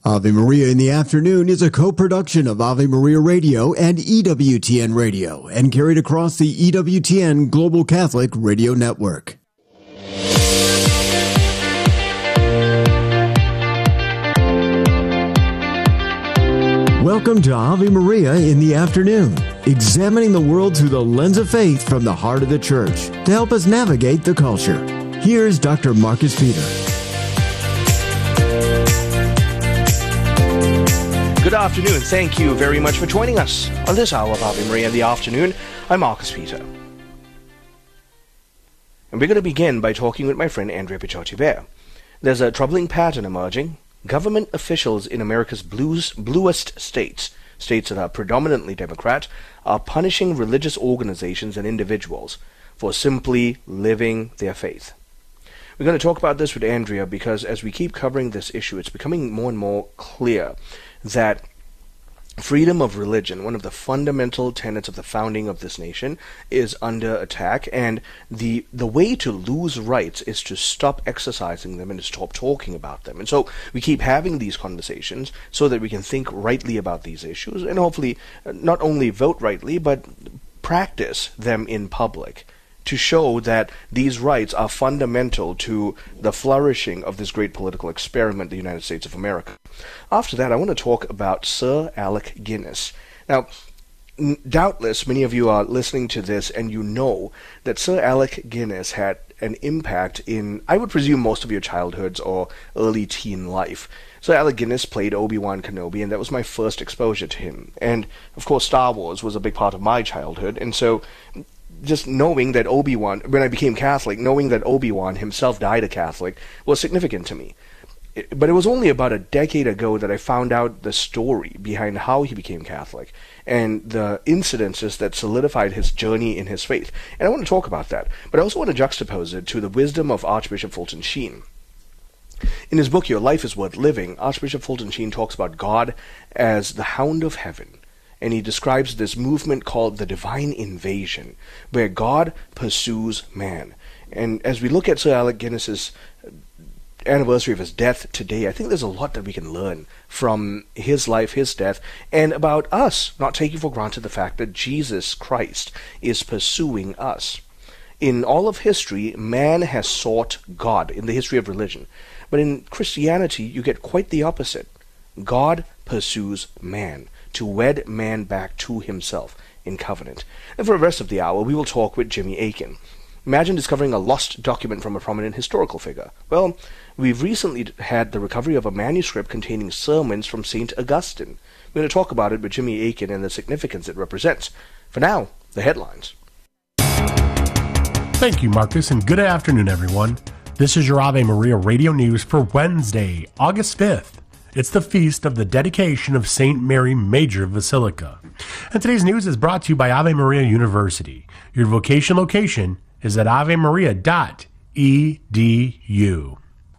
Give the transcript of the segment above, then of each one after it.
Ave Maria in the Afternoon is a co-production of Ave Maria Radio and EWTN Radio and carried across the EWTN Global Catholic Radio Network. Welcome to Ave Maria in the Afternoon, examining the world through the lens of faith from the heart of the Church to help us navigate the culture. Here's Dr. Marcus Peter. Good afternoon. Thank you very much for joining us on this hour of Ave Maria in the Afternoon. I'm Marcus Peter. And we're going to begin by talking with my friend Andrea Picciotti-Bear. There's a troubling pattern emerging. Government officials in America's bluest states that are predominantly Democrat, are punishing religious organizations and individuals for simply living their faith. We're going to talk about this with Andrea because as we keep covering this issue, it's becoming more and more clear that freedom of religion, one of the fundamental tenets of the founding of this nation, is under attack, and the way to lose rights is to stop exercising them and to stop talking about them. And so we keep having these conversations so that we can think rightly about these issues and hopefully not only vote rightly, but practice them in public, to show that these rights are fundamental to the flourishing of this great political experiment, the United States of America. After that, I want to talk about Sir Alec Guinness. Now, doubtless many of you are listening to this and you know that Sir Alec Guinness had an impact in, I would presume, most of your childhoods or early teen life. So Alec Guinness played Obi-Wan Kenobi, and that was my first exposure to him. And, of course, Star Wars was a big part of my childhood, and so just knowing that Obi-Wan, when I became Catholic, knowing that Obi-Wan himself died a Catholic was significant to me. But it was only about a decade ago that I found out the story behind how he became Catholic and the incidences that solidified his journey in his faith. And I want to talk about that. But I also want to juxtapose it to the wisdom of Archbishop Fulton Sheen. In his book, Your Life is Worth Living, Archbishop Fulton Sheen talks about God as the hound of heaven. And he describes this movement called the divine invasion, where God pursues man. And as we look at Sir Alec Guinness's anniversary of his death today, I think there's a lot that we can learn from his life, his death, and about us not taking for granted the fact that Jesus Christ is pursuing us. In all of history, man has sought God in the history of religion. But in Christianity, you get quite the opposite. God pursues man, to wed man back to himself in covenant. And for the rest of the hour, we will talk with Jimmy Akin. Imagine discovering a lost document from a prominent historical figure. Well, we've recently had the recovery of a manuscript containing sermons from St. Augustine. We're going to talk about it with Jimmy Akin and the significance it represents. For now, the headlines. Thank you, Marcus, and good afternoon, everyone. This is your Ave Maria Radio News for Wednesday, August 5th. It's the feast of the dedication of St. Mary Major Basilica. And today's news is brought to you by Ave Maria University. Your vocation location is at avemaria.edu.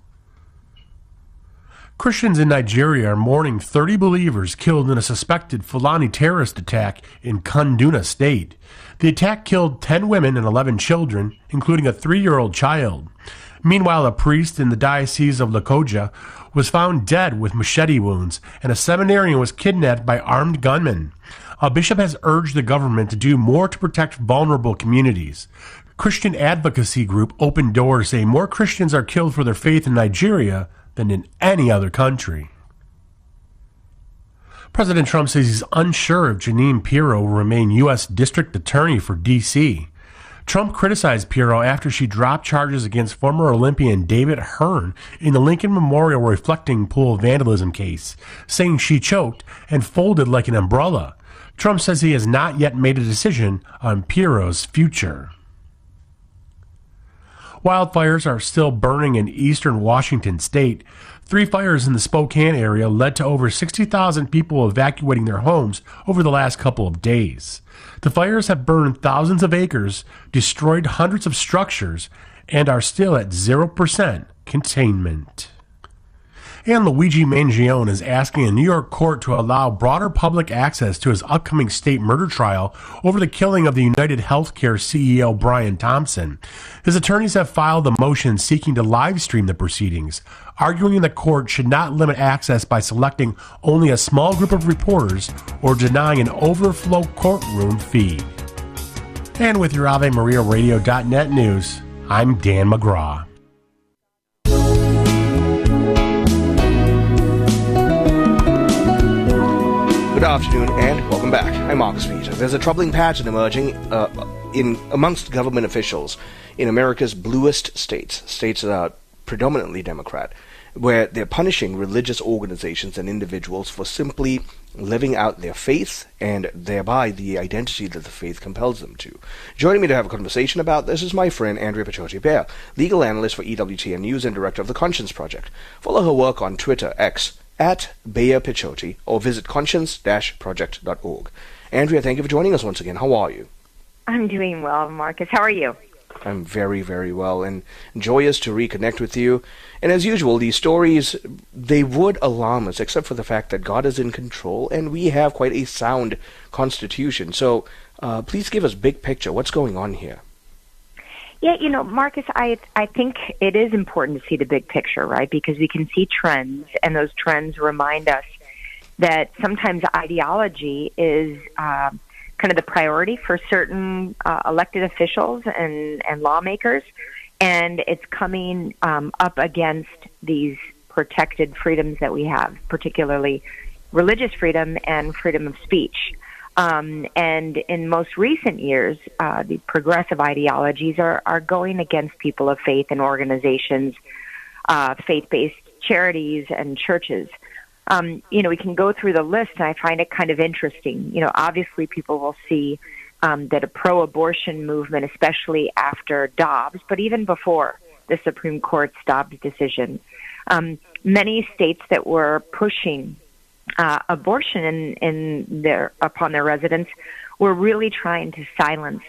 Christians in Nigeria are mourning 30 believers killed in a suspected Fulani terrorist attack in Kaduna State. The attack killed 10 women and 11 children, including a 3-year-old child. Meanwhile, a priest in the Diocese of Lokoja was found dead with machete wounds, and a seminarian was kidnapped by armed gunmen. A bishop has urged the government to do more to protect vulnerable communities. Christian advocacy group Open Doors say more Christians are killed for their faith in Nigeria than in any other country. President Trump says he's unsure if Jeanine Pirro will remain U.S. District Attorney for D.C. Trump criticized Pirro after she dropped charges against former Olympian David Hearn in the Lincoln Memorial reflecting pool vandalism case, saying she choked and folded like an umbrella. Trump says he has not yet made a decision on Pirro's future. Wildfires are still burning in eastern Washington state. 3 fires in the Spokane area led to over 60,000 people evacuating their homes over the last couple of days. The fires have burned thousands of acres, destroyed hundreds of structures, and are still at 0% containment. And Luigi Mangione is asking a New York court to allow broader public access to his upcoming state murder trial over the killing of the United Healthcare CEO Brian Thompson. His attorneys have filed a motion seeking to live stream the proceedings, arguing the court should not limit access by selecting only a small group of reporters or denying an overflow courtroom fee. And with your AveMariaRadio.net news, I'm Dan McGraw. Good afternoon and welcome back. I'm Marcus Peter. There's a troubling pattern emerging amongst government officials in America's bluest states that are predominantly Democrat, where they're punishing religious organizations and individuals for simply living out their faith and thereby the identity that the faith compels them to. Joining me to have a conversation about this is my friend Andrea Picciotti-Bear, legal analyst for EWTN News and director of the Conscience Project. Follow her work on Twitter, X, at Bear Picciotti, or visit conscience-project.org. Andrea, thank you for joining us once again. How are you? I'm doing well, Marcus. How are you? I'm very, very well and joyous to reconnect with you. And as usual, these stories, they would alarm us, except for the fact that God is in control and we have quite a sound constitution. So please give us big picture. What's going on here? Yeah, Marcus, I think it is important to see the big picture, right? Because we can see trends, and those trends remind us that sometimes ideology is kind of the priority for certain elected officials and lawmakers, and it's coming up against these protected freedoms that we have, particularly religious freedom and freedom of speech. And in most recent years, the progressive ideologies are going against people of faith and organizations, faith-based charities and churches. We can go through the list, and I find it kind of interesting. Obviously people will see that a pro-abortion movement, especially after Dobbs, but even before the Supreme Court's Dobbs decision, many states that were pushing abortion upon their residents were really trying to silence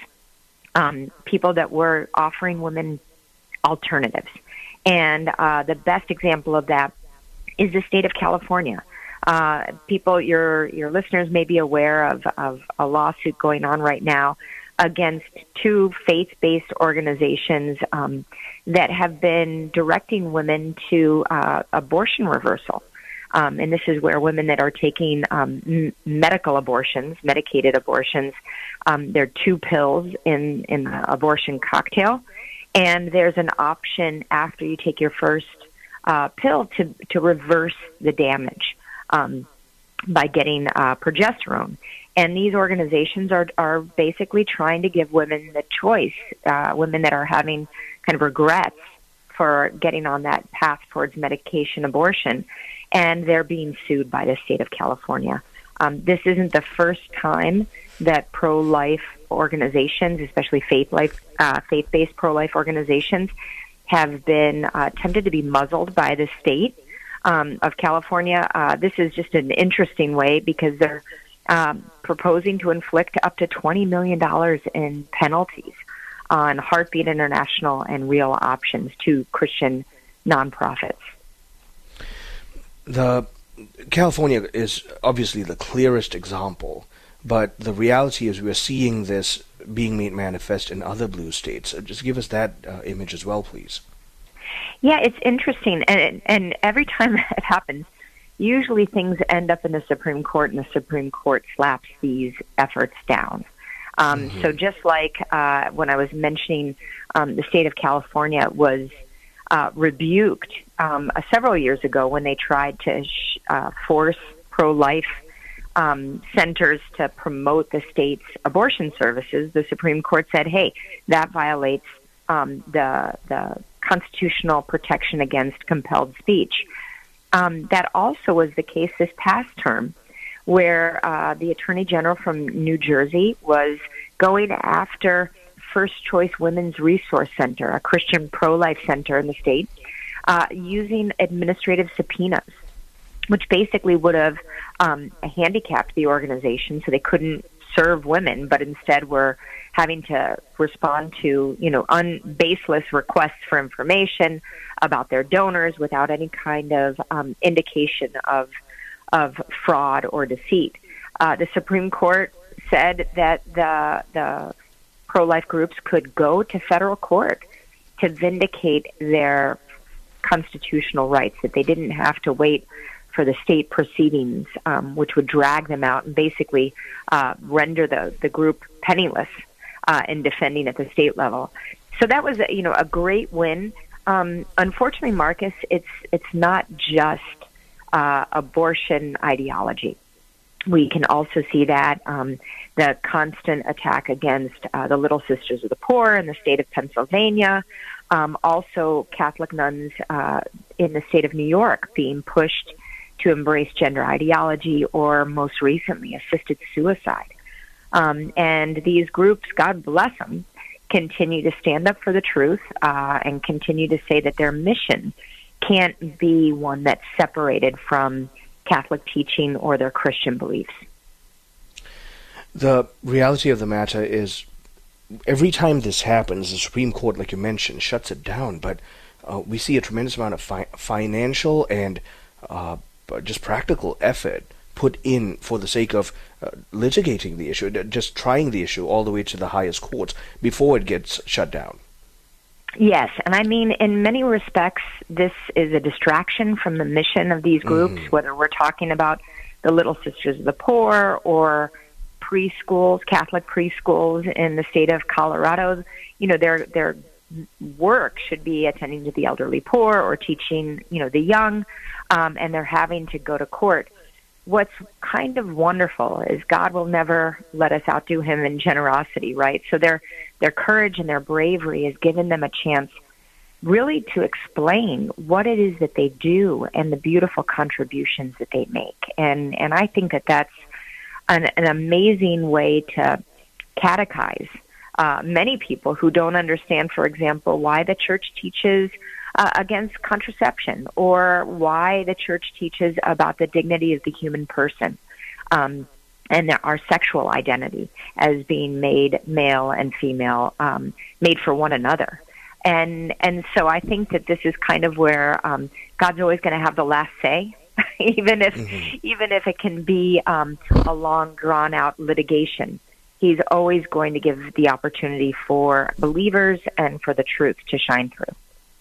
people that were offering women alternatives. And the best example of that is the state of California. People, your listeners may be aware of a lawsuit going on right now against two faith-based organizations that have been directing women to abortion reversal. And this is where women that are taking medical abortions, medicated abortions, there are 2 pills in the abortion cocktail, and there's an option after you take your first pill to reverse the damage by getting progesterone. And these organizations are basically trying to give women the choice, women that are having kind of regrets for getting on that path towards medication abortion, and they're being sued by the state of California. This isn't the first time that pro-life organizations, especially faith-based pro-life organizations, have been tempted to be muzzled by the state of California. This is just an interesting way because they're proposing to inflict up to $20 million in penalties on Heartbeat International and Real Options, 2 Christian nonprofits. The California is obviously the clearest example, but the reality is we're seeing this being made manifest in other blue states. Just give us that image as well, please. Yeah, it's interesting, and every time that happens, usually things end up in the Supreme Court, and the Supreme Court slaps these efforts down. So just like when I was mentioning the state of California was rebuked several years ago when they tried to force pro-life centers to promote the state's abortion services, the Supreme Court said, hey, that violates the constitutional protection against compelled speech. That also was the case this past term, where the Attorney General from New Jersey was going after First Choice Women's Resource Center, a Christian pro-life center in the state, using administrative subpoenas, which basically would have handicapped the organization so they couldn't serve women, but instead were having to respond to, baseless requests for information about their donors without any kind of indication of fraud or deceit. The Supreme Court said that the pro-life groups could go to federal court to vindicate their constitutional rights, that they didn't have to wait for the state proceedings, which would drag them out and basically render the group penniless in defending at the state level. So that was a great win. Unfortunately, Marcus, it's not just abortion ideology. We can also see that the constant attack against the Little Sisters of the Poor in the state of Pennsylvania, also Catholic nuns in the state of New York being pushed to embrace gender ideology, or most recently assisted suicide. And these groups, God bless them, continue to stand up for the truth and continue to say that their mission can't be one that's separated from Catholic teaching or their Christian beliefs. The reality of the matter is, every time this happens, the Supreme Court, like you mentioned, shuts it down, but we see a tremendous amount of financial and just practical effort put in for the sake of litigating the issue, just trying the issue all the way to the highest courts before it gets shut down. Yes, and I mean, in many respects, this is a distraction from the mission of these groups, whether we're talking about the Little Sisters of the Poor or preschools, Catholic preschools in the state of Colorado. Their work should be attending to the elderly poor or teaching, the young, and they're having to go to court. What's kind of wonderful is God will never let us outdo him in generosity, right? So their courage and their bravery has given them a chance really to explain what it is that they do and the beautiful contributions that they make. And I think that that's an amazing way to catechize many people who don't understand, for example, why the church teaches against contraception, or why the church teaches about the dignity of the human person and our sexual identity as being made male and female, made for one another. And so I think that this is kind of where God's always going to have the last say, even if it can be a long, drawn-out litigation. He's always going to give the opportunity for believers and for the truth to shine through.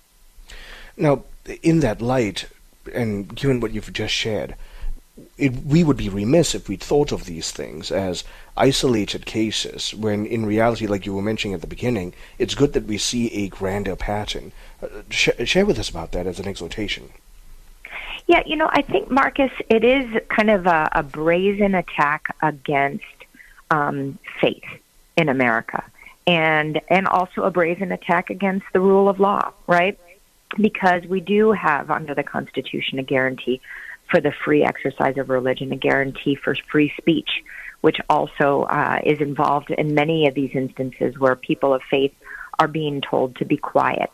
Now, in that light, and given what you've just shared, we would be remiss if we thought of these things as isolated cases, when in reality, like you were mentioning at the beginning, it's good that we see a grander pattern. Share with us about that as an exhortation. Yeah, I think, Marcus, it is kind of a brazen attack against faith in America, and also a brazen attack against the rule of law, right? Because we do have under the Constitution a guarantee for the free exercise of religion, a guarantee for free speech, which also is involved in many of these instances where people of faith are being told to be quiet.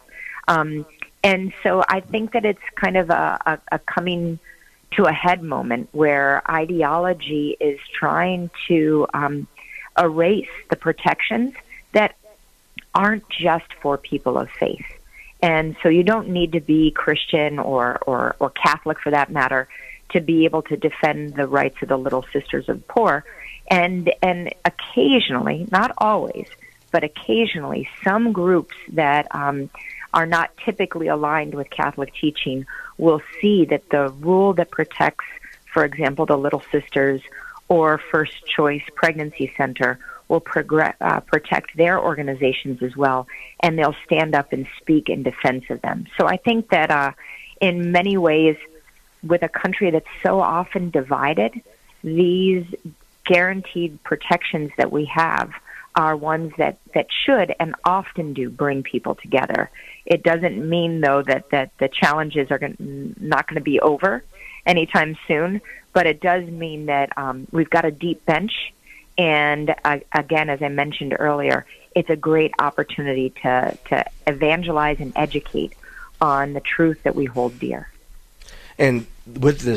And so I think that it's kind of a coming to a head moment where ideology is trying to erase the protections that aren't just for people of faith. And so you don't need to be Christian or Catholic, for that matter, to be able to defend the rights of the Little Sisters of the Poor. And occasionally, not always, but occasionally, some groups that are not typically aligned with Catholic teaching will see that the rule that protects, for example, the Little Sisters or First Choice Pregnancy Center will protect their organizations as well, and they'll stand up and speak in defense of them. So I think that in many ways, with a country that's so often divided, these guaranteed protections that we have are ones that should and often do bring people together. It doesn't mean, though, that the challenges are not going to be over anytime soon, but it does mean that we've got a deep bench. And again, as I mentioned earlier, it's a great opportunity to evangelize and educate on the truth that we hold dear. And with this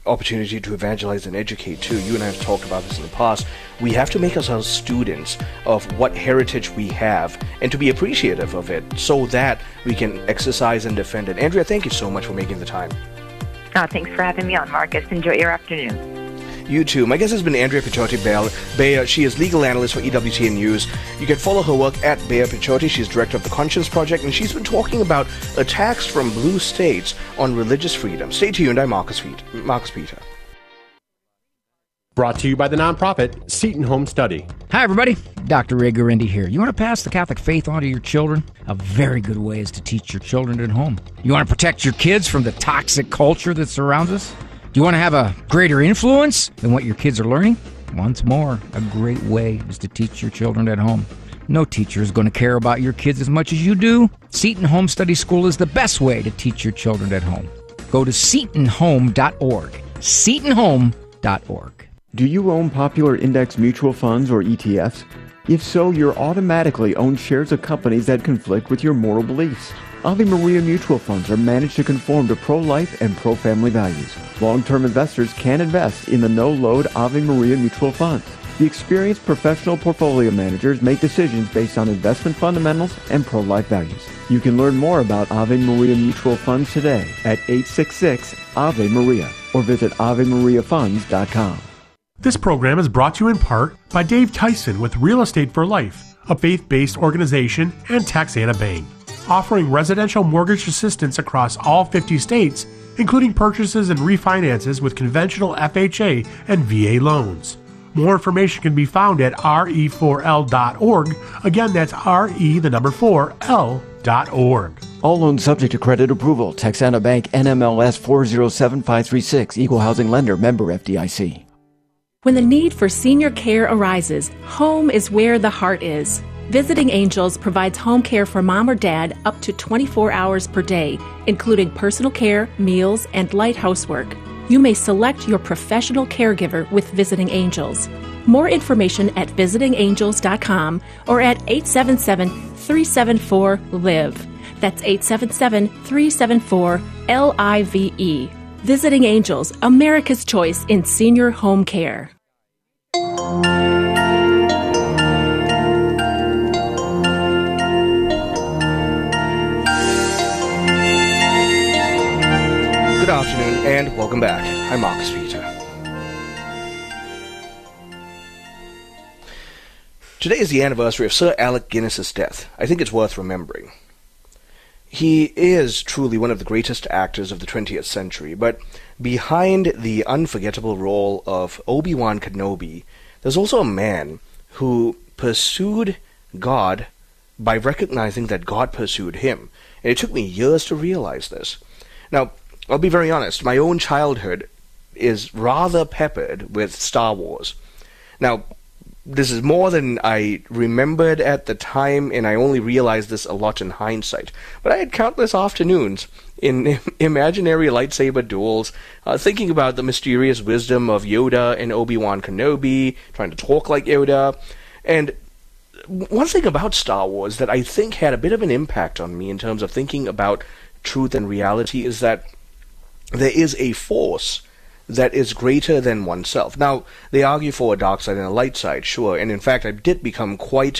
opportunity to evangelize and educate too. You and I have talked about this in the past. We have to make ourselves students of what heritage we have and to be appreciative of it so that we can exercise and defend it. Andrea, thank you so much for making the time. Thanks for having me on, Marcus. Enjoy your afternoon. You too. My guest has been Andrea Picciotti Beyer. She is legal analyst for EWTN News. You can follow her work at Beyer Picciotti. She's director of the Conscience Project, and she's been talking about attacks from blue states on religious freedom. Stay tuned. I'm Marcus Peter. Brought to you by the nonprofit Seton Home Study. Hi, everybody. Dr. Ray Guarendi here. You want to pass the Catholic faith on to your children? A very good way is to teach your children at home. You want to protect your kids from the toxic culture that surrounds us? Do you want to have a greater influence than what your kids are learning? Once more, a great way is to teach your children at home. No teacher is going to care about your kids as much as you do. Seton Home Study School is the best way to teach your children at home. Go to setonhome.org. setonhome.org. Do you own popular index mutual funds or ETFs? If so, you're automatically own shares of companies that conflict with your moral beliefs. Ave Maria mutual funds are managed to conform to pro-life and pro-family values. Long-term investors can invest in the no-load Ave Maria mutual funds. The experienced professional portfolio managers make decisions based on investment fundamentals and pro-life values. You can learn more about Ave Maria mutual funds today at 866-AVE-MARIA or visit AveMariaFunds.com. This program is brought to you in part by Dave Tyson with Real Estate for Life, a faith-based organization, and Texana Bank, offering residential mortgage assistance across all 50 states, including purchases and refinances with conventional FHA and VA loans. More information can be found at re4l.org. Again, that's re4l.org. All loans subject to credit approval. Texana Bank, NMLS 407536, Equal Housing Lender, member FDIC. When the need for senior care arises, home is where the heart is. Visiting Angels provides home care for mom or dad up to 24 hours per day, including personal care, meals, and light housework. You may select your professional caregiver with Visiting Angels. More information at visitingangels.com or at 877-374-LIVE. That's 877-374-LIVE. Visiting Angels, America's choice in senior home care. Good afternoon and welcome back. I'm Marcus Peter. Today is the anniversary of Sir Alec Guinness's death. I think it's worth remembering. He is truly one of the greatest actors of the 20th century, but behind the unforgettable role of Obi-Wan Kenobi, there's also a man who pursued God by recognizing that God pursued him. And it took me years to realize this. Now, I'll be very honest, my own childhood is rather peppered with Star Wars. Now, this is more than I remembered at the time, and I only realized this a lot in hindsight. But I had countless afternoons in imaginary lightsaber duels, thinking about the mysterious wisdom of Yoda and Obi-Wan Kenobi, trying to talk like Yoda. And one thing about Star Wars that I think had a bit of an impact on me in terms of thinking about truth and reality is that there is a force that is greater than oneself. Now, they argue for a dark side and a light side, sure, and in fact I did become quite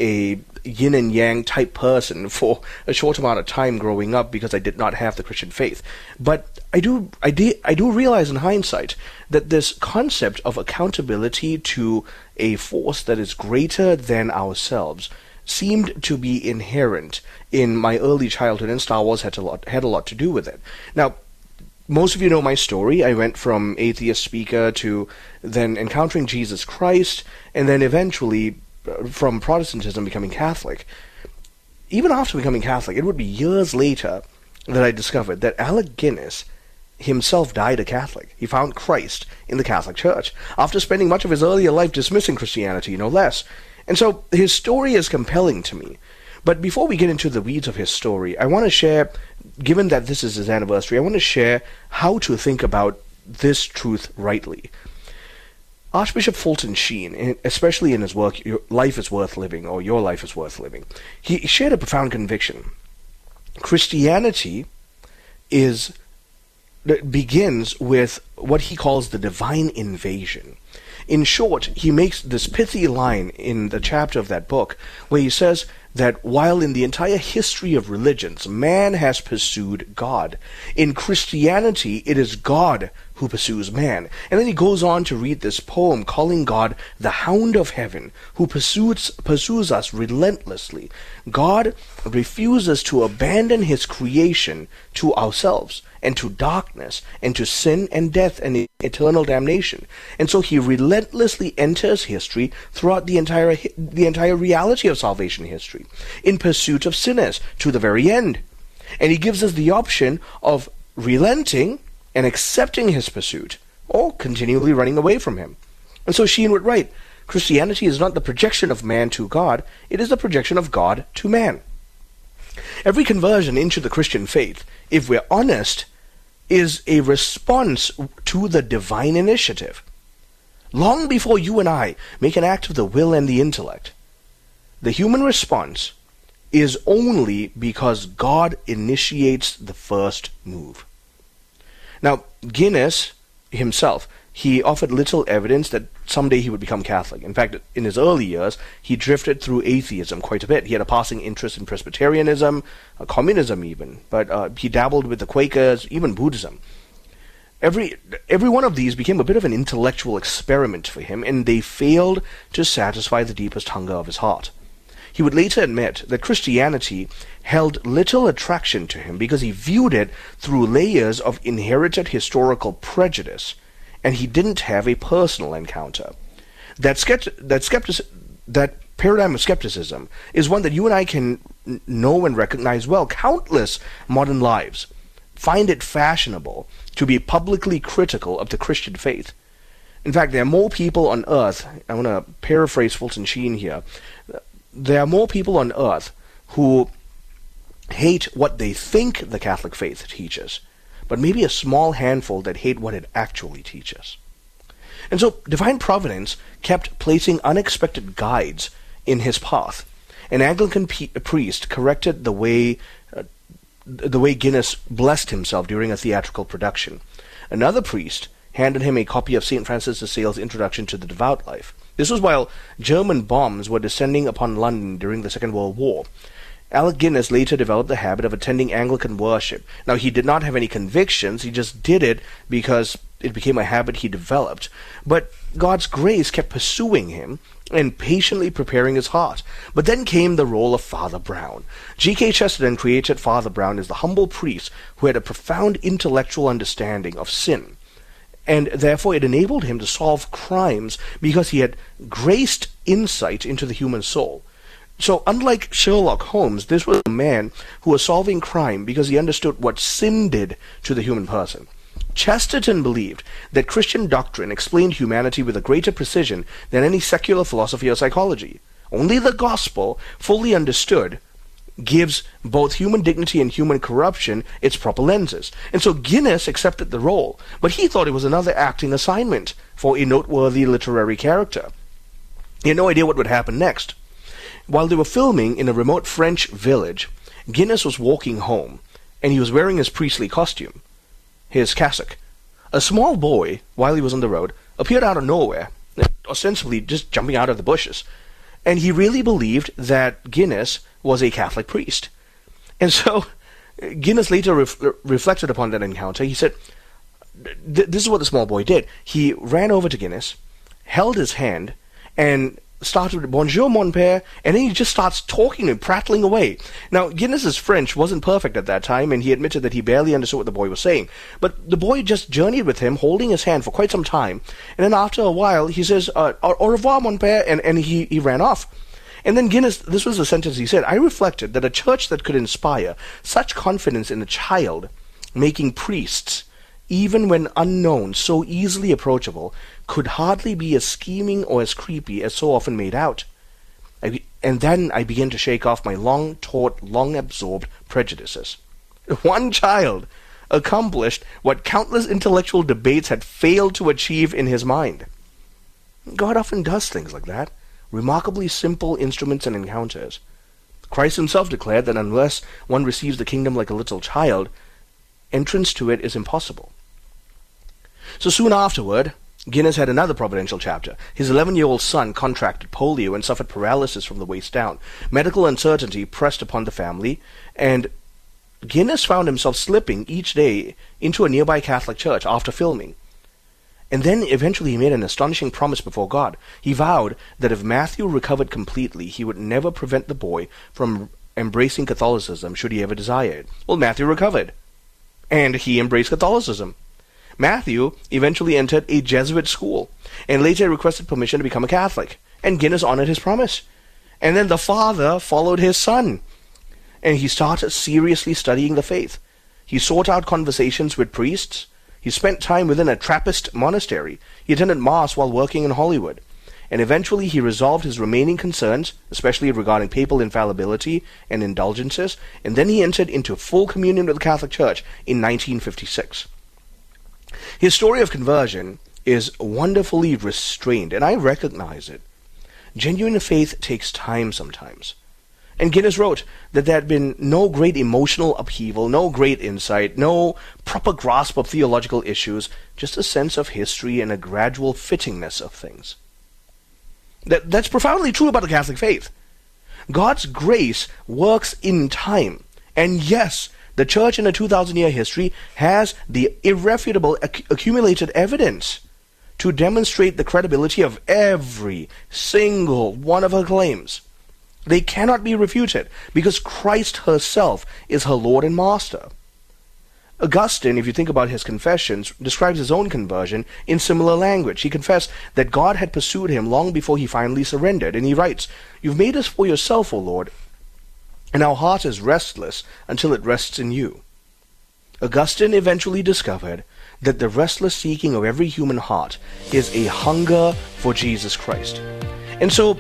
a yin and yang type person for a short amount of time growing up because I did not have the Christian faith. But I do realize in hindsight that this concept of accountability to a force that is greater than ourselves seemed to be inherent in my early childhood, and Star Wars had a lot to do with it. Now, most of you know my story. I went from atheist speaker to then encountering Jesus Christ, and then eventually from Protestantism becoming Catholic. Even after becoming Catholic, it would be years later that I discovered that Alec Guinness himself died a Catholic. He found Christ in the Catholic Church, after spending much of his earlier life dismissing Christianity, no less. And so his story is compelling to me. But before we get into the weeds of his story, I want to share, given that this is his anniversary, I want to share how to think about this truth rightly. Archbishop Fulton Sheen, especially in his work, Your Life is Worth Living, or Your Life is Worth Living, he shared a profound conviction. Christianity is begins with what he calls the divine invasion. In short, he makes this pithy line in the chapter of that book where he says that while in the entire history of religions, man has pursued God, in Christianity it is God who pursues man. And then he goes on to read this poem calling God the hound of heaven, who pursues us relentlessly. God refuses to abandon his creation to ourselves and to darkness and to sin and death and eternal damnation. And so he relentlessly enters history throughout the entire reality of salvation history, in pursuit of sinners to the very end. And he gives us the option of relenting and accepting his pursuit, or continually running away from him. And so Sheehan would write, Christianity is not the projection of man to God, it is the projection of God to man. Every conversion into the Christian faith, if we're honest, is a response to the divine initiative. Long before you and I make an act of the will and the intellect, the human response is only because God initiates the first move. Now, Guinness himself, he offered little evidence that someday he would become Catholic. In fact, in his early years, he drifted through atheism quite a bit. He had a passing interest in Presbyterianism, communism even, but he dabbled with the Quakers, even Buddhism. Every one of these became a bit of an intellectual experiment for him, and they failed to satisfy the deepest hunger of his heart. He would later admit that Christianity held little attraction to him because he viewed it through layers of inherited historical prejudice, and he didn't have a personal encounter. That paradigm of skepticism is one that you and I can know and recognize well. Countless modern lives find it fashionable to be publicly critical of the Christian faith. In fact, there are more people on earth, I want to paraphrase Fulton Sheen here, there are more people on earth who hate what they think the Catholic faith teaches, but maybe a small handful that hate what it actually teaches. And so divine providence kept placing unexpected guides in his path. An Anglican priest corrected the way Guinness blessed himself during a theatrical production. Another priest handed him a copy of St. Francis de Sales' Introduction to the Devout Life. This was while German bombs were descending upon London during the Second World War. Alec Guinness later developed the habit of attending Anglican worship. Now, he did not have any convictions, he just did it because it became a habit he developed. But God's grace kept pursuing him and patiently preparing his heart. But then came the role of Father Brown. G.K. Chesterton created Father Brown as the humble priest who had a profound intellectual understanding of sin. And therefore it enabled him to solve crimes because he had graced insight into the human soul. So unlike Sherlock Holmes, this was a man who was solving crime because he understood what sin did to the human person. Chesterton believed that Christian doctrine explained humanity with a greater precision than any secular philosophy or psychology. Only the gospel, fully understood, gives both human dignity and human corruption its proper lenses. And so Guinness accepted the role, but he thought it was another acting assignment for a noteworthy literary character. He had no idea what would happen next. While they were filming in a remote French village, Guinness was walking home, and he was wearing his priestly costume, his cassock. A small boy, while he was on the road, appeared out of nowhere, ostensibly just jumping out of the bushes. And he really believed that Guinness was a Catholic priest. And so Guinness later reflected upon that encounter. He said, this is what the small boy did. He ran over to Guinness, held his hand, and started with "Bonjour, mon père," and then he just starts talking and prattling away. Now, Guinness's French wasn't perfect at that time, and he admitted that he barely understood what the boy was saying. But the boy just journeyed with him, holding his hand for quite some time. And then after a while, he says, "Au revoir, mon père," and he ran off. And then Guinness, this was the sentence he said, "I reflected that a church that could inspire such confidence in a child making priests, even when unknown, so easily approachable, could hardly be as scheming or as creepy as so often made out." And then I began to shake off my long-taught, long-absorbed prejudices. One child accomplished what countless intellectual debates had failed to achieve in his mind. God often does things like that, remarkably simple instruments and encounters. Christ himself declared that unless one receives the kingdom like a little child, entrance to it is impossible. So soon afterward, Guinness had another providential chapter. His 11-year-old son contracted polio and suffered paralysis from the waist down. Medical uncertainty pressed upon the family, and Guinness found himself slipping each day into a nearby Catholic church after filming. And then eventually he made an astonishing promise before God. He vowed that if Matthew recovered completely, he would never prevent the boy from embracing Catholicism should he ever desire it. Well, Matthew recovered, and he embraced Catholicism. Matthew eventually entered a Jesuit school, and later requested permission to become a Catholic, and Guinness honored his promise. And then the father followed his son, and he started seriously studying the faith. He sought out conversations with priests. He spent time within a Trappist monastery. He attended Mass while working in Hollywood. And eventually he resolved his remaining concerns, especially regarding papal infallibility and indulgences, and then he entered into full communion with the Catholic Church in 1956. His story of conversion is wonderfully restrained, and I recognize it. Genuine faith takes time sometimes. And Guinness wrote that there had been no great emotional upheaval, no great insight, no proper grasp of theological issues, just a sense of history and a gradual fittingness of things. That's profoundly true about the Catholic faith. God's grace works in time. And yes, the Church in a 2,000-year history has the irrefutable accumulated evidence to demonstrate the credibility of every single one of her claims. They cannot be refuted because Christ herself is her Lord and Master. Augustine, if you think about his confessions, describes his own conversion in similar language. He confessed that God had pursued him long before he finally surrendered, and he writes, "You've made us for yourself, O Lord, and our heart is restless until it rests in you." Augustine eventually discovered that the restless seeking of every human heart is a hunger for Jesus Christ. And so,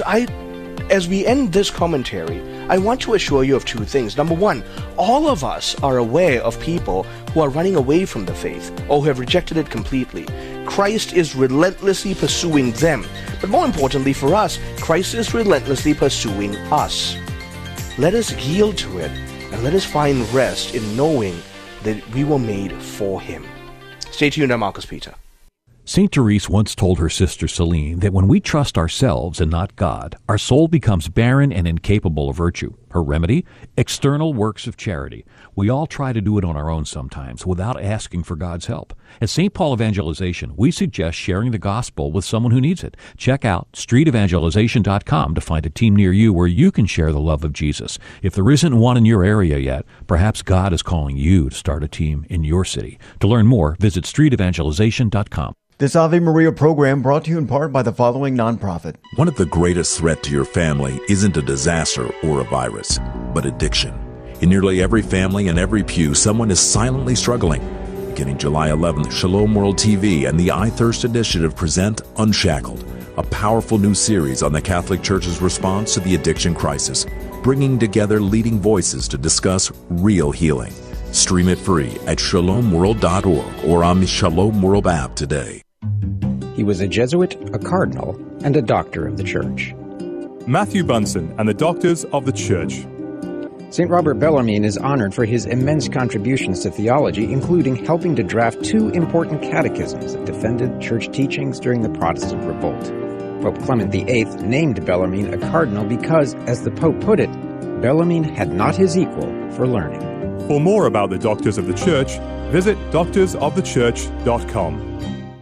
as we end this commentary, I want to assure you of two things. Number one, all of us are aware of people who are running away from the faith or who have rejected it completely. Christ is relentlessly pursuing them. But more importantly for us, Christ is relentlessly pursuing us. Let us yield to it, and let us find rest in knowing that we were made for Him. Stay tuned, I'm Marcus Peter. St. Therese once told her sister Celine that when we trust ourselves and not God, our soul becomes barren and incapable of virtue. Her remedy? External works of charity. We all try to do it on our own sometimes without asking for God's help. At St. Paul Evangelization, we suggest sharing the gospel with someone who needs it. Check out streetevangelization.com to find a team near you where you can share the love of Jesus. If there isn't one in your area yet, perhaps God is calling you to start a team in your city. To learn more, visit streetevangelization.com. This Ave Maria program brought to you in part by the following nonprofit. One of the greatest threats to your family isn't a disaster or a virus, but addiction. In nearly every family and every pew, someone is silently struggling. Beginning July 11th, Shalom World TV and the iThirst Initiative present Unshackled, a powerful new series on the Catholic Church's response to the addiction crisis, bringing together leading voices to discuss real healing. Stream it free at shalomworld.org or on the Shalom World app today. He was a Jesuit, a cardinal, and a doctor of the Church. Matthew Bunson and the Doctors of the Church. St. Robert Bellarmine is honored for his immense contributions to theology, including helping to draft 2 important catechisms that defended Church teachings during the Protestant Revolt. Pope Clement VIII named Bellarmine a cardinal because, as the Pope put it, Bellarmine had not his equal for learning. For more about the Doctors of the Church, visit doctorsofthechurch.com.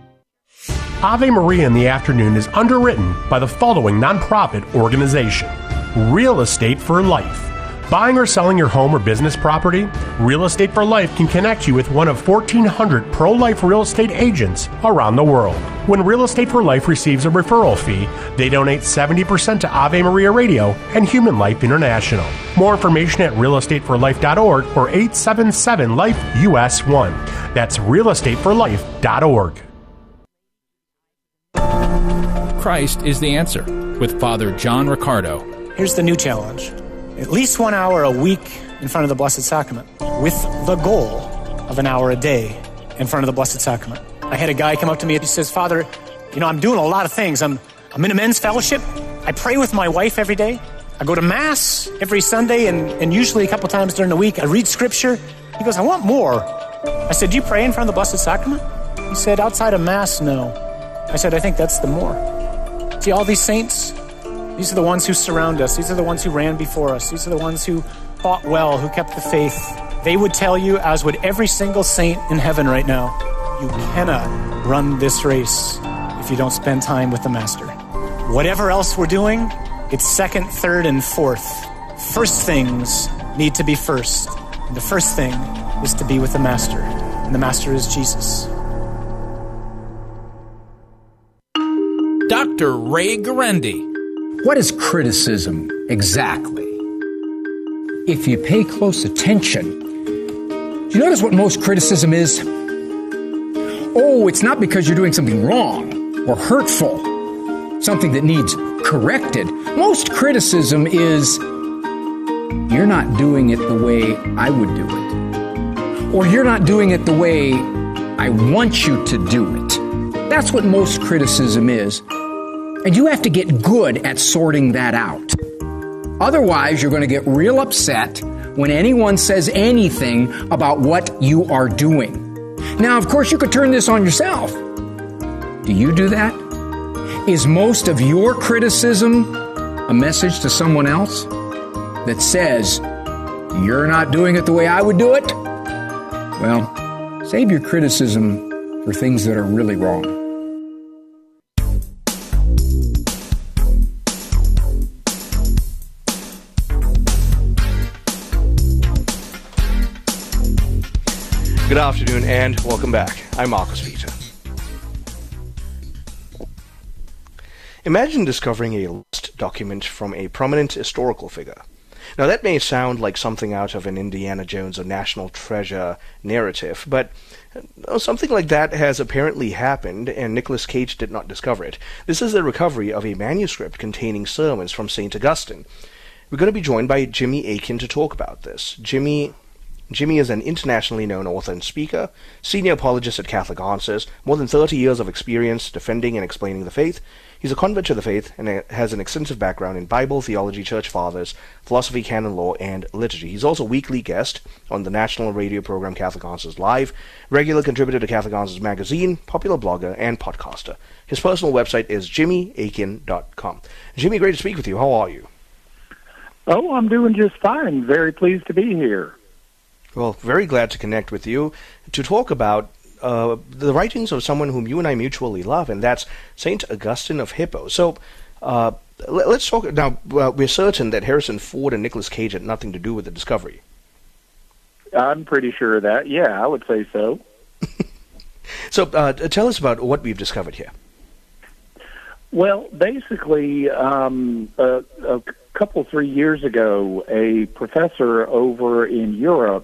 Ave Maria in the Afternoon is underwritten by the following nonprofit organization: Real Estate for Life. Buying or selling your home or business property? Real Estate for Life can connect you with one of 1,400 pro-life real estate agents around the world. When Real Estate for Life receives a referral fee, they donate 70% to Ave Maria Radio and Human Life International. More information at realestateforlife.org or 877-LIFE-US1. That's realestateforlife.org. Christ is the answer with Father John Riccardo. Here's the new challenge. At least 1 hour a week in front of the Blessed Sacrament, with the goal of an hour a day in front of the Blessed Sacrament. I had a guy come up to me and he says, "Father, I'm doing a lot of things. I'm in a men's fellowship. I pray with my wife every day. I go to Mass every Sunday and usually a couple times during the week. I read Scripture." He goes, "I want more." I said, "Do you pray in front of the Blessed Sacrament?" He said, outside of Mass, no. I said, I think that's the more. See, all these saints, these are the ones who surround us. These are the ones who ran before us. These are the ones who fought well, who kept the faith. They would tell you, as would every single saint in heaven right now, you cannot run this race if you don't spend time with the Master. Whatever else we're doing, it's second, third, and fourth. First things need to be first. And the first thing is to be with the Master. And the Master is Jesus. Dr. Ray Guarendi. What is criticism exactly? If you pay close attention, do you notice what most criticism is? Oh, it's not because you're doing something wrong or hurtful, something that needs corrected. Most criticism is, you're not doing it the way I would do it. Or you're not doing it the way I want you to do it. That's what most criticism is. And you have to get good at sorting that out. Otherwise, you're going to get real upset when anyone says anything about what you are doing. Now, of course, you could turn this on yourself. Do you do that? Is most of your criticism a message to someone else that says, you're not doing it the way I would do it? Well, save your criticism for things that are really wrong. Good afternoon and welcome back. I'm Marcus Peter. Imagine discovering a lost document from a prominent historical figure. Now that may sound like something out of an Indiana Jones or National Treasure narrative, but something like that has apparently happened, and Nicolas Cage did not discover it. This is the recovery of a manuscript containing sermons from St. Augustine. We're going to be joined by Jimmy Akin to talk about this. Jimmy is an internationally known author and speaker, senior apologist at Catholic Answers, more than 30 years of experience defending and explaining the faith. He's a convert to the faith and has an extensive background in Bible, theology, church fathers, philosophy, canon law, and liturgy. He's also a weekly guest on the national radio program Catholic Answers Live, regular contributor to Catholic Answers magazine, popular blogger, and podcaster. His personal website is jimmyakin.com. Jimmy, great to speak with you. How are you? Oh, I'm doing just fine. Very pleased to be here. Well, very glad to connect with you to talk about the writings of someone whom you and I mutually love, and that's St. Augustine of Hippo. So let's talk now. We're certain that Harrison Ford and Nicolas Cage had nothing to do with the discovery. I'm pretty sure of that. Yeah, I would say so. So tell us about what we've discovered here. Well, basically, a couple, 3 years ago, a professor over in Europe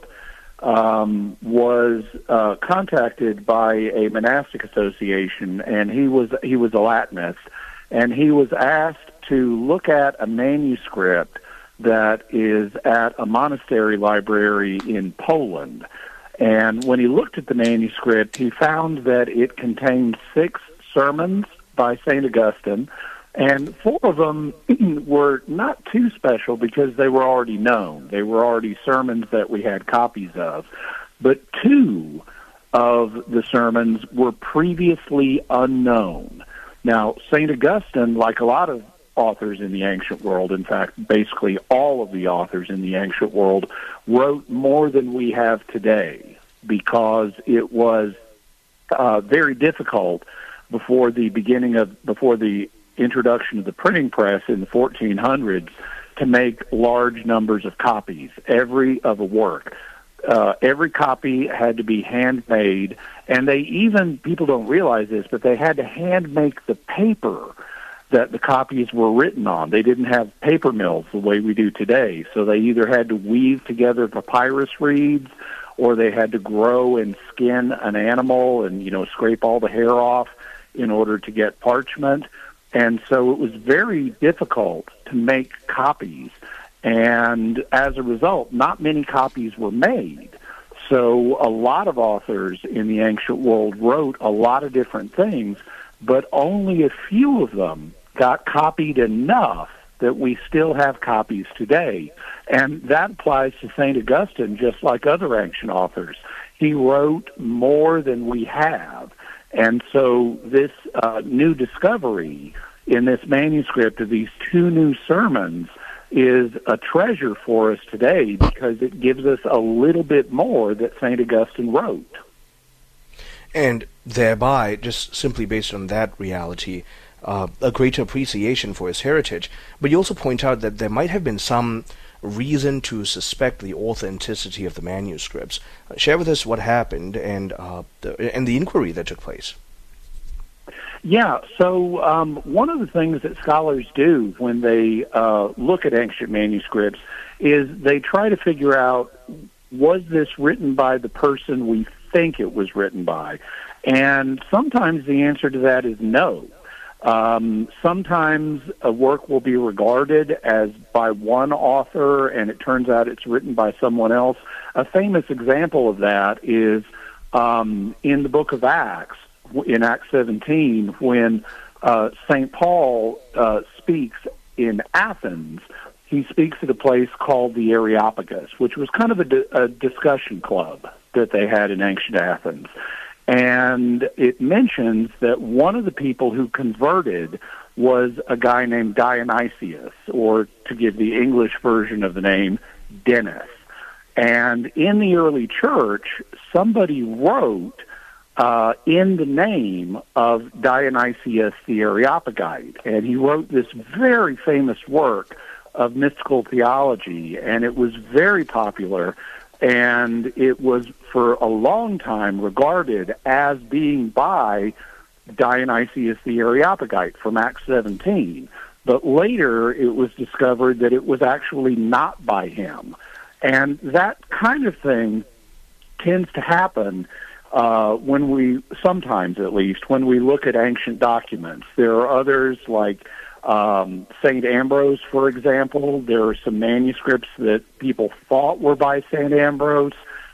was contacted by a monastic association, and he was a Latinist, and he was asked to look at a manuscript that is at a monastery library in Poland. And when he looked at the manuscript, he found that it contained 6 sermons by St. Augustine, and 4 of them were not too special because they were already known. They were already sermons that we had copies of. But 2 of the sermons were previously unknown. Now, St. Augustine, like a lot of authors in the ancient world, in fact, basically all of the authors in the ancient world, wrote more than we have today because it was very difficult before the introduction of the printing press in the 1400s to make large numbers of copies of a work. Every copy had to be handmade, and people don't realize this, but they had to hand make the paper that the copies were written on. They didn't have paper mills the way we do today, so they either had to weave together papyrus reeds, or they had to grow and skin an animal and, scrape all the hair off in order to get parchment. And so it was very difficult to make copies. And as a result, not many copies were made. So a lot of authors in the ancient world wrote a lot of different things, but only a few of them got copied enough that we still have copies today. And that applies to St. Augustine, just like other ancient authors. He wrote more than we have. And so this new discovery in this manuscript of these two new sermons is a treasure for us today because it gives us a little bit more that St. Augustine wrote. And thereby, just simply based on that reality, a greater appreciation for his heritage. But you also point out that there might have been some reason to suspect the authenticity of the manuscripts. Share with us what happened and the inquiry that took place. Yeah, so one of the things that scholars do when they look at ancient manuscripts is they try to figure out, was this written by the person we think it was written by? And sometimes the answer to that is no. Sometimes a work will be regarded as by one author, and it turns out it's written by someone else. A famous example of that is in the book of Acts, in Acts 17, when St. Paul speaks in Athens. He speaks at a place called the Areopagus, which was kind of a discussion club that they had in ancient Athens. And it mentions that one of the people who converted was a guy named Dionysius, or to give the English version of the name, Dennis. And in the early church, somebody wrote in the name of Dionysius the Areopagite, and he wrote this very famous work of mystical theology, and it was very popular. And it was for a long time regarded as being by Dionysius the Areopagite from Acts 17. But later it was discovered that it was actually not by him. And that kind of thing tends to happen when we, sometimes at least, when we look at ancient documents. There are others like St. Ambrose, for example. There are some manuscripts that people thought were by St. Ambrose,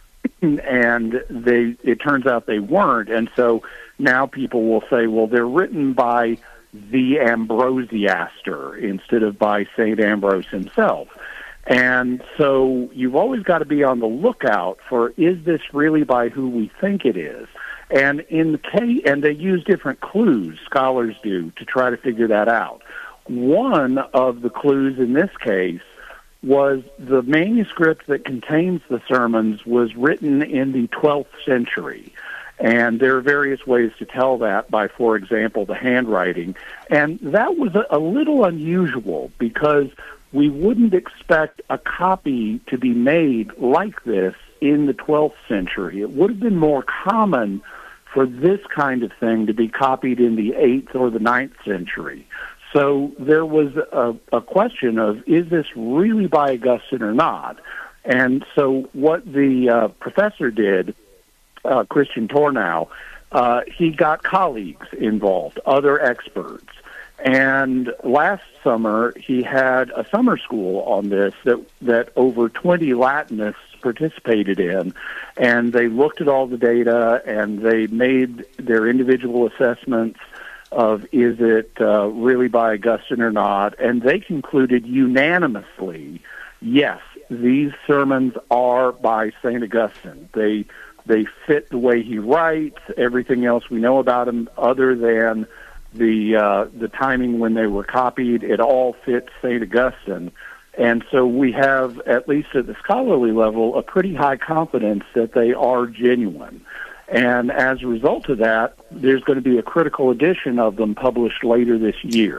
and it turns out they weren't. And so now people will say, well, they're written by the Ambrosiaster instead of by St. Ambrose himself. And so you've always got to be on the lookout for, is this really by who we think it is? And and they use different clues, scholars do, to try to figure that out. One of the clues in this case was the manuscript that contains the sermons was written in the 12th century. And there are various ways to tell that by, for example, the handwriting. And that was a little unusual because we wouldn't expect a copy to be made like this in the 12th century. It would have been more common for this kind of thing to be copied in the 8th or the 9th century. So there was a question of, is this really by Augustine or not? And so what the professor did, Christian Tornow, he got colleagues involved, other experts. And last summer, he had a summer school on this that over 20 Latinists participated in, and they looked at all the data, and they made their individual assessments of, is it really by Augustine or not, and they concluded unanimously, yes, these sermons are by St. Augustine. They fit the way he writes, everything else we know about him other than the timing when they were copied, it all fits St. Augustine. And so we have, at least at the scholarly level, a pretty high confidence that they are genuine. And as a result of that, there's going to be a critical edition of them published later this year.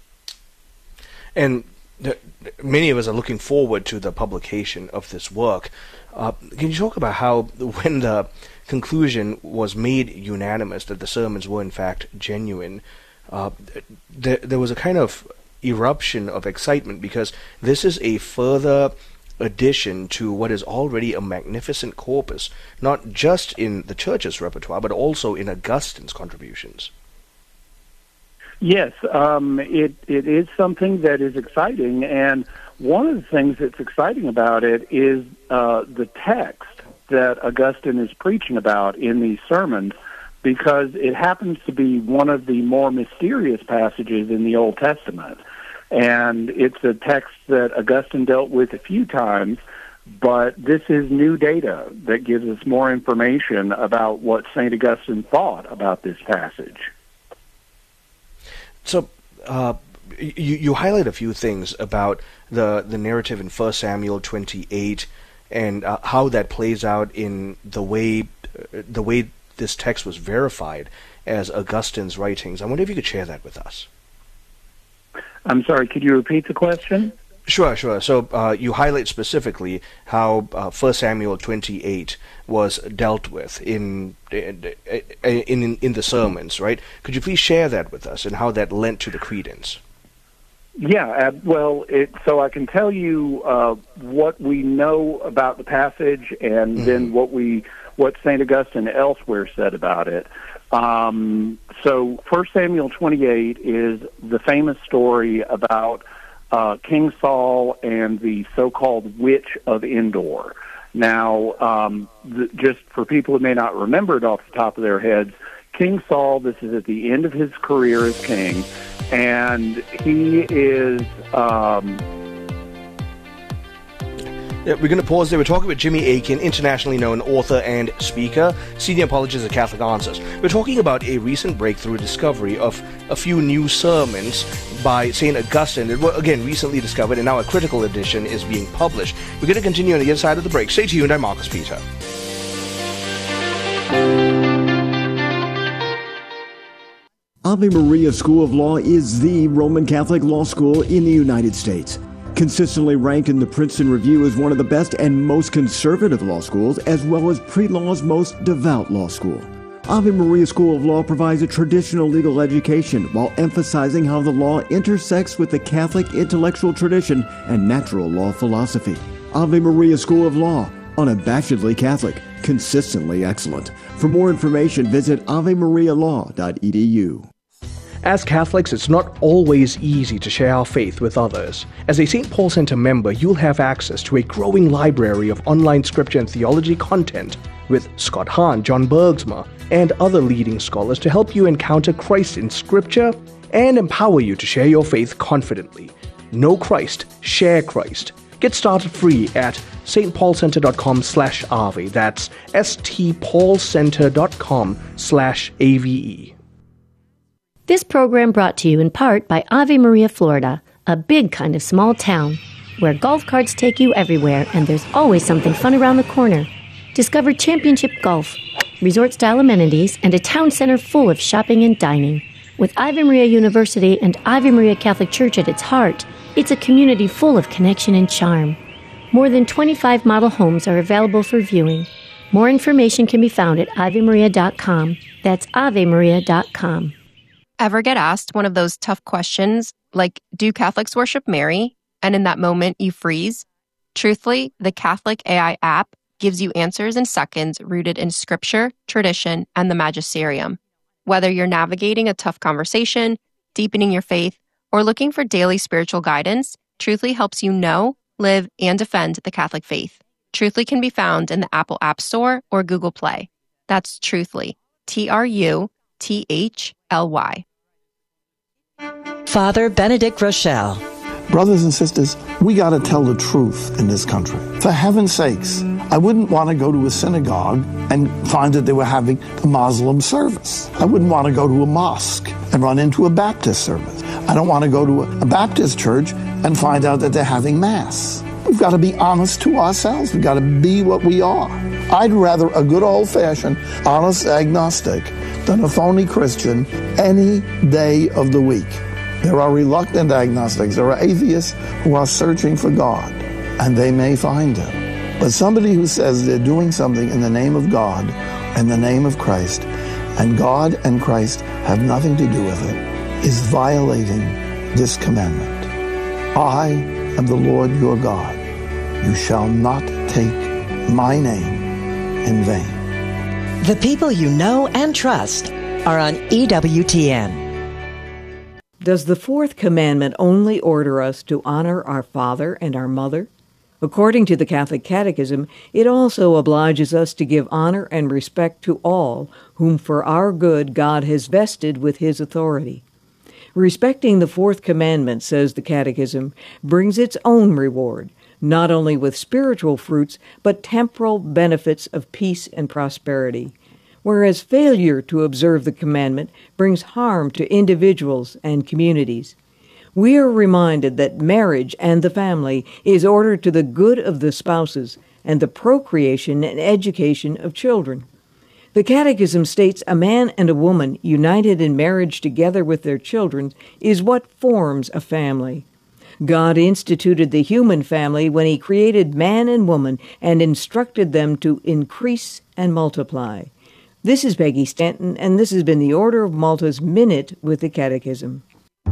And many of us are looking forward to the publication of this work. Can you talk about how, when the conclusion was made unanimous that the sermons were in fact genuine, there was a kind of eruption of excitement, because this is a further addition to what is already a magnificent corpus, not just in the church's repertoire, but also in Augustine's contributions. Yes, it is something that is exciting, and one of the things that's exciting about it is the text that Augustine is preaching about in these sermons, because it happens to be one of the more mysterious passages in the Old Testament. And it's a text that Augustine dealt with a few times, But this is new data that gives us more information about what St. Augustine thought about this passage. So, you highlight a few things about the narrative in 1 Samuel 28 and how that plays out in the way this text was verified as Augustine's writings. I wonder if you could share that with us. I'm sorry, could you repeat the question? Sure. So you highlight specifically how 1 Samuel 28 was dealt with in the sermons, right? Could you please share that with us and how that lent to the credence? Yeah, so I can tell you what we know about the passage and then what St. Augustine elsewhere said about it. So 1 Samuel 28 is the famous story about King Saul and the so-called Witch of Endor. Now, just for people who may not remember it off the top of their heads, King Saul, this is at the end of his career as king, and he is... Yeah, we're going to pause there. We're talking with Jimmy Akin, internationally known author and speaker, senior apologist at Catholic Answers. We're talking about a recent breakthrough discovery of a few new sermons by St. Augustine that were, again, recently discovered, and now a critical edition is being published. We're going to continue on the other side of the break. Stay tuned. I'm Marcus Peter. Ave Maria School of Law is the Roman Catholic law school in the United States. Consistently ranked in the Princeton Review as one of the best and most conservative law schools, as well as pre-law's most devout law school. Ave Maria School of Law provides a traditional legal education while emphasizing how the law intersects with the Catholic intellectual tradition and natural law philosophy. Ave Maria School of Law, unabashedly Catholic, consistently excellent. For more information, visit avemarialaw.edu. As Catholics, it's not always easy to share our faith with others. As a St. Paul Center member, you'll have access to a growing library of online scripture and theology content with Scott Hahn, John Bergsma, and other leading scholars to help you encounter Christ in Scripture and empower you to share your faith confidently. Know Christ, share Christ. Get started free at stpaulcenter.com/Ave. That's stpaulcenter.com/AVE. This program brought to you in part by Ave Maria, Florida, a big kind of small town where golf carts take you everywhere and there's always something fun around the corner. Discover championship golf, resort-style amenities, and a town center full of shopping and dining. With Ave Maria University and Ave Maria Catholic Church at its heart, it's a community full of connection and charm. More than 25 model homes are available for viewing. More information can be found at avemaria.com. That's avemaria.com. Ever get asked one of those tough questions, like, do Catholics worship Mary? And in that moment, you freeze? Truthfully, the Catholic AI app gives you answers in seconds rooted in scripture, tradition, and the magisterium. Whether you're navigating a tough conversation, deepening your faith, or looking for daily spiritual guidance, Truthfully helps you know, live, and defend the Catholic faith. Truthfully can be found in the Apple App Store or Google Play. That's Truthfully, TRUTHLY. Father Benedict Rochelle. Brothers and sisters, we got to tell the truth in this country. For heaven's sakes, I wouldn't want to go to a synagogue and find that they were having a Muslim service. I wouldn't want to go to a mosque and run into a Baptist service. I don't want to go to a Baptist church and find out that they're having Mass. We've got to be honest to ourselves. We've got to be what we are. I'd rather a good old-fashioned, honest agnostic than a phony Christian any day of the week. There are reluctant agnostics. There are atheists who are searching for God, and they may find Him. But somebody who says they're doing something in the name of God, in the name of Christ, and God and Christ have nothing to do with it, is violating this commandment. I am the Lord your God. You shall not take my name in vain. The people you know and trust are on EWTN. Does the fourth commandment only order us to honor our father and our mother? According to the Catholic Catechism, it also obliges us to give honor and respect to all whom for our good God has vested with His authority. Respecting the fourth commandment, says the Catechism, brings its own reward. not only with spiritual fruits, but temporal benefits of peace and prosperity, whereas failure to observe the commandment brings harm to individuals and communities. We are reminded that marriage and the family is ordered to the good of the spouses and the procreation and education of children. The Catechism states a man and a woman united in marriage together with their children is what forms a family. God instituted the human family when He created man and woman and instructed them to increase and multiply. This is Peggy Stanton, and this has been the Order of Malta's Minute with the Catechism.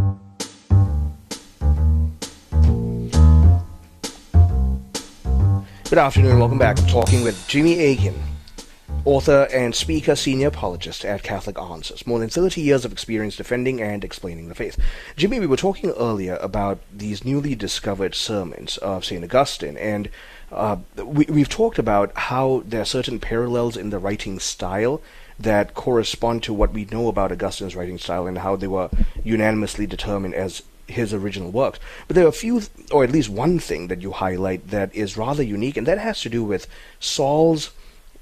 Good afternoon, welcome back. I'm talking with Jimmy Akin, author and speaker, senior apologist at Catholic Answers. More than 30 years of experience defending and explaining the faith. Jimmy, we were talking earlier about these newly discovered sermons of St. Augustine, and we've talked about how there are certain parallels in the writing style that correspond to what we know about Augustine's writing style and how they were unanimously determined as his original works. But there are a few, or at least one thing that you highlight that is rather unique, and that has to do with Saul's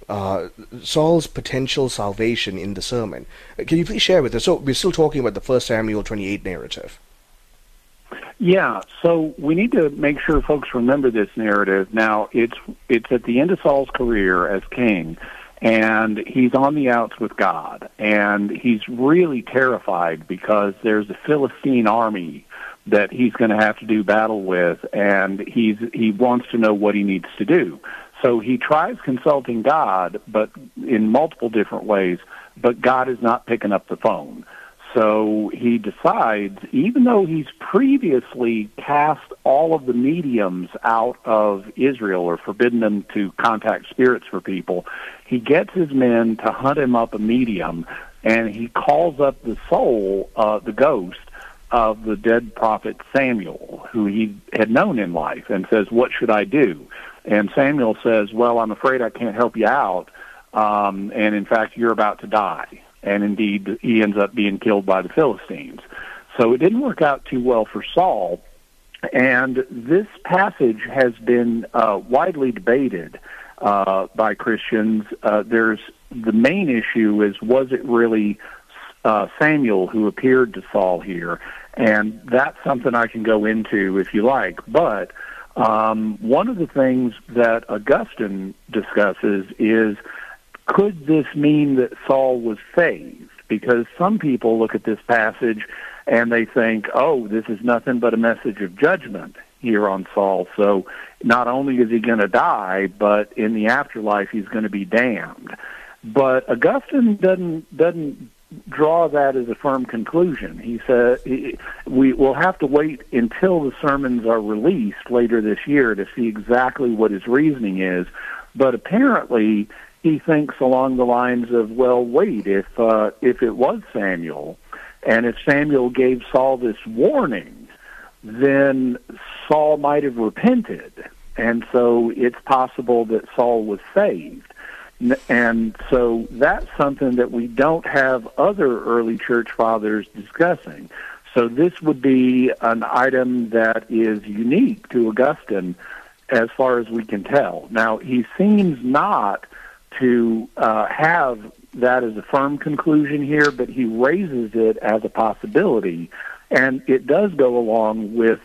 potential salvation in the sermon. Can you please share with us? So we're still talking about the 1 Samuel 28 narrative. Yeah, so we need to make sure folks remember this narrative. Now, it's at the end of Saul's career as king, and he's on the outs with God, and he's really terrified because there's a Philistine army that he's going to have to do battle with, and he wants to know what he needs to do. So he tries consulting God, but in multiple different ways, but God is not picking up the phone. So he decides, even though he's previously cast all of the mediums out of Israel or forbidden them to contact spirits for people, he gets his men to hunt him up a medium, and he calls up the soul, the ghost, of the dead prophet Samuel, who he had known in life, and says, "What should I do?" And Samuel says, "Well, I'm afraid I can't help you out, and in fact, you're about to die." And indeed, he ends up being killed by the Philistines. So it didn't work out too well for Saul, and this passage has been widely debated by Christians. There's the main issue is, was it really Samuel who appeared to Saul here? And that's something I can go into if you like. But one of the things that Augustine discusses is, could this mean that Saul was saved? Because some people look at this passage and they think, oh, this is nothing but a message of judgment here on Saul. So not only is he going to die, but in the afterlife he's going to be damned. But Augustine doesn't draw that as a firm conclusion. He said we will have to wait until the sermons are released later this year to see exactly what his reasoning is. But apparently he thinks along the lines of, well, wait, if it was Samuel, and if Samuel gave Saul this warning, then Saul might have repented, and so it's possible that Saul was saved. And so that's something that we don't have other early church fathers discussing. So this would be an item that is unique to Augustine as far as we can tell. Now, he seems not to have that as a firm conclusion here, but he raises it as a possibility, and it does go along with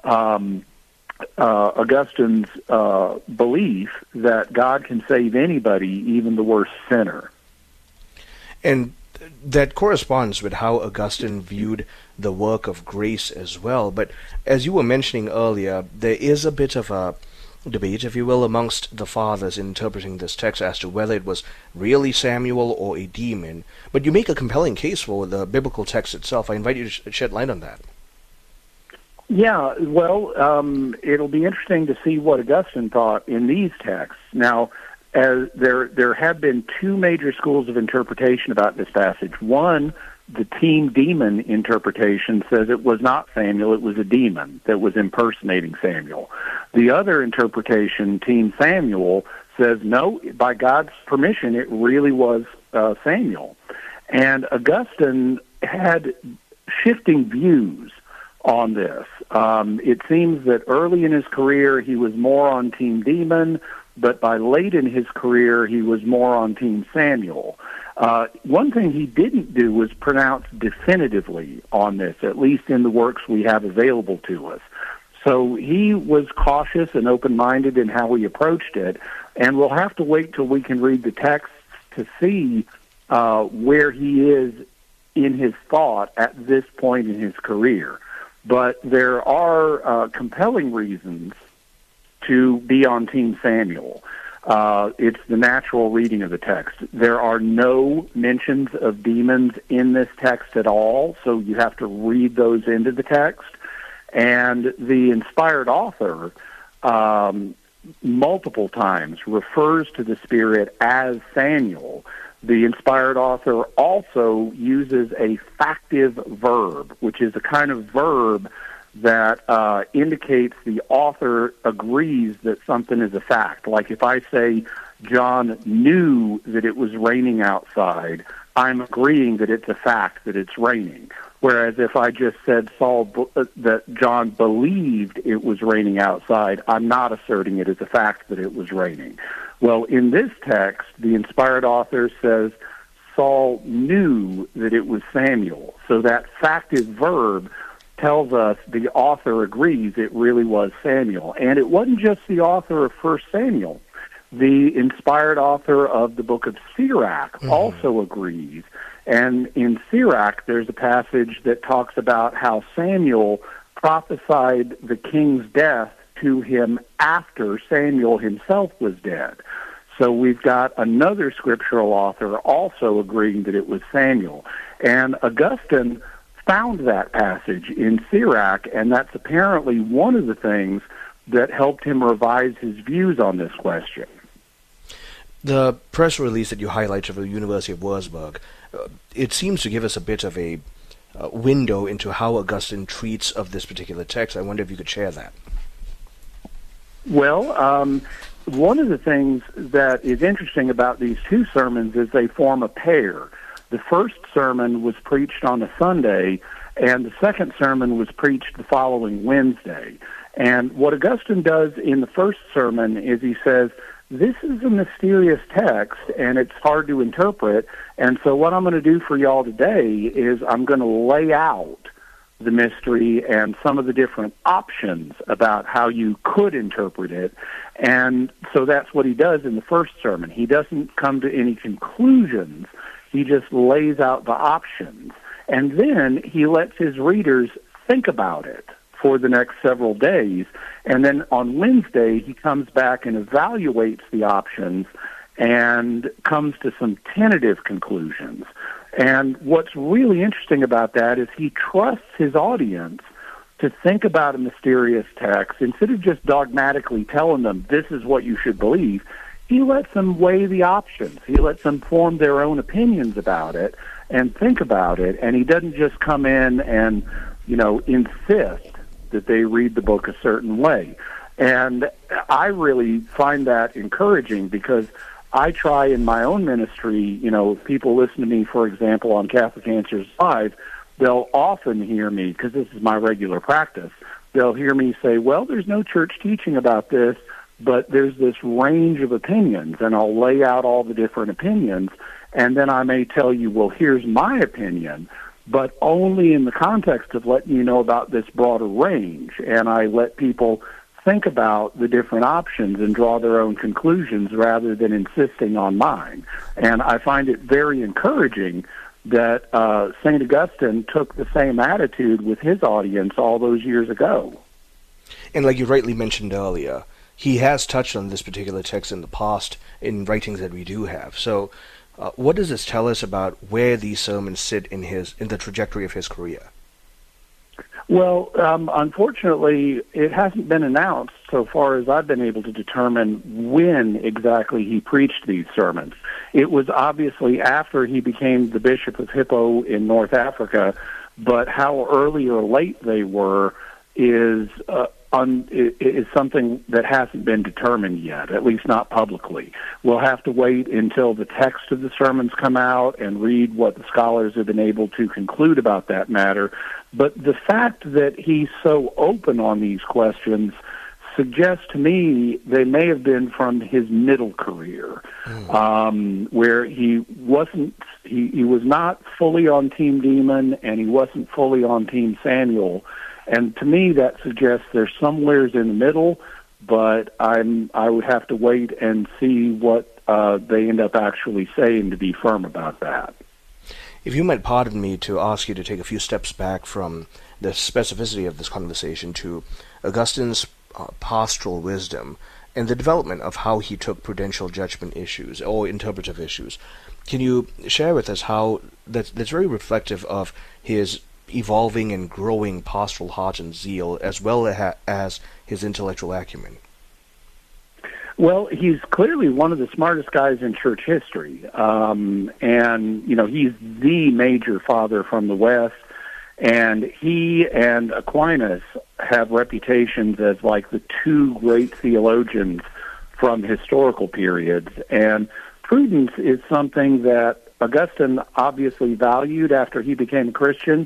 Augustine's belief that God can save anybody, even the worst sinner. And that corresponds with how Augustine viewed the work of grace as well. But as you were mentioning earlier, there is a bit of a debate, if you will, amongst the fathers in interpreting this text as to whether it was really Samuel or a demon. But you make a compelling case for the biblical text itself. I invite you to shed light on that. Yeah, well, it'll be interesting to see what Augustine thought in these texts. Now, as there have been two major schools of interpretation about this passage. One, the team demon interpretation, says it was not Samuel, it was a demon that was impersonating Samuel. The other interpretation, team Samuel, says no, by God's permission, it really was Samuel. And Augustine had shifting views on this. It seems that early in his career he was more on Team Demon, but by late in his career he was more on Team Samuel. One thing he didn't do was pronounce definitively on this, at least in the works we have available to us. So he was cautious and open-minded in how he approached it, and we'll have to wait till we can read the text to see where he is in his thought at this point in his career. But there are compelling reasons to be on Team Samuel. It's the natural reading of the text. There are no mentions of demons in this text at all, so you have to read those into the text. And the inspired author multiple times refers to the Spirit as Samuel. The inspired author also uses a factive verb, which is a kind of verb that indicates the author agrees that something is a fact. Like if I say, John knew that it was raining outside, I'm agreeing that it's a fact that it's raining. Whereas if I just said that John believed it was raining outside, I'm not asserting it as a fact that it was raining. Well, in this text, the inspired author says Saul knew that it was Samuel. So that factive verb tells us the author agrees it really was Samuel. And it wasn't just the author of 1 Samuel. The inspired author of the book of Sirach also agrees. And in Sirach, there's a passage that talks about how Samuel prophesied the king's death to him after Samuel himself was dead. So we've got another scriptural author also agreeing that it was Samuel. And Augustine found that passage in Sirach, and that's apparently one of the things that helped him revise his views on this question. The press release that you highlight from the University of Würzburg, it seems to give us a bit of a window into how Augustine treats of this particular text. I wonder if you could share that. Well, one of the things that is interesting about these two sermons is they form a pair. The first sermon was preached on a Sunday, and the second sermon was preached the following Wednesday. And what Augustine does in the first sermon is he says, this is a mysterious text, and it's hard to interpret, and so what I'm going to do for y'all today is I'm going to lay out the mystery and some of the different options about how you could interpret it. And so that's what he does in the first sermon. He doesn't come to any conclusions. He just lays out the options. And then he lets his readers think about it for the next several days. And then on Wednesday, he comes back and evaluates the options and comes to some tentative conclusions. And what's really interesting about that is he trusts his audience to think about a mysterious text. Instead of just dogmatically telling them, this is what you should believe, he lets them weigh the options. He lets them form their own opinions about it and think about it. And he doesn't just come in and, insist that they read the book a certain way. And I really find that encouraging because I try in my own ministry, if people listen to me, for example, on Catholic Answers Live, they'll often hear me, because this is my regular practice, they'll hear me say, well, there's no church teaching about this, but there's this range of opinions, and I'll lay out all the different opinions, and then I may tell you, well, here's my opinion, but only in the context of letting you know about this broader range, and I let people think about the different options and draw their own conclusions rather than insisting on mine. And I find it very encouraging that St. Augustine took the same attitude with his audience all those years ago. And like you rightly mentioned earlier, he has touched on this particular text in the past in writings that we do have. So what does this tell us about where these sermons sit in the trajectory of his career? Well, unfortunately, it hasn't been announced so far as I've been able to determine when exactly he preached these sermons. It was obviously after he became the Bishop of Hippo in North Africa, but how early or late they were is is something that hasn't been determined yet, at least not publicly. We'll have to wait until the text of the sermons come out and read what the scholars have been able to conclude about that matter. But the fact that he's so open on these questions suggests to me they may have been from his middle career, where he was not fully on Team Demon and he wasn't fully on Team Samuel. And to me, that suggests there's somewheres in the middle, but I would have to wait and see what they end up actually saying to be firm about that. If you might pardon me to ask you to take a few steps back from the specificity of this conversation to Augustine's pastoral wisdom and the development of how he took prudential judgment issues or interpretive issues, can you share with us how that's very reflective of his evolving and growing pastoral heart and zeal, as well as his intellectual acumen? Well, he's clearly one of the smartest guys in church history. And, he's the major father from the West. And he and Aquinas have reputations as like the two great theologians from historical periods. And prudence is something that Augustine obviously valued after he became a Christian.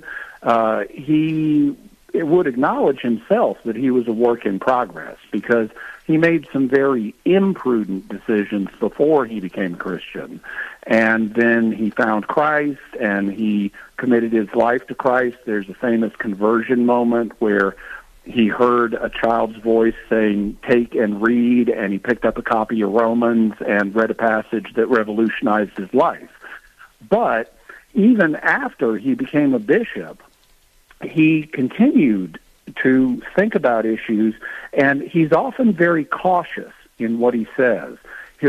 He would acknowledge himself that he was a work in progress because he made some very imprudent decisions before he became a Christian. And then he found Christ and he committed his life to Christ. There's a famous conversion moment where he heard a child's voice saying, "Take and read," and he picked up a copy of Romans and read a passage that revolutionized his life. But even after he became a bishop, he continued to think about issues, and he's often very cautious in what he says.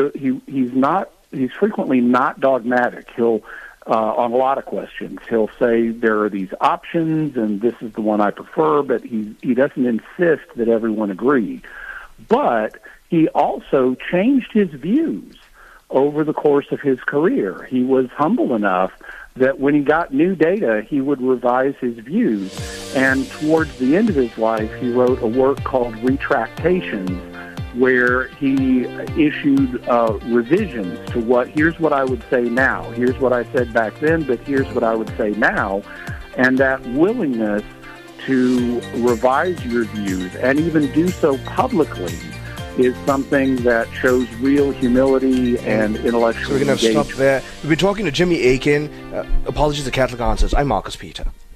He's frequently not dogmatic. He'll on a lot of questions, he'll say there are these options, and this is the one I prefer, but he doesn't insist that everyone agree. But he also changed his views over the course of his career. He was humble enough that when he got new data, he would revise his views. And towards the end of his life, he wrote a work called Retractations, where he issued revisions to here's what I would say now, here's what I said back then, but here's what I would say now. And that willingness to revise your views and even do so publicly is something that shows real humility and intellectual engagement. We're going to stop there. We've been talking to Jimmy Akin. Apologies to Catholic Answers. I'm Marcus Peter.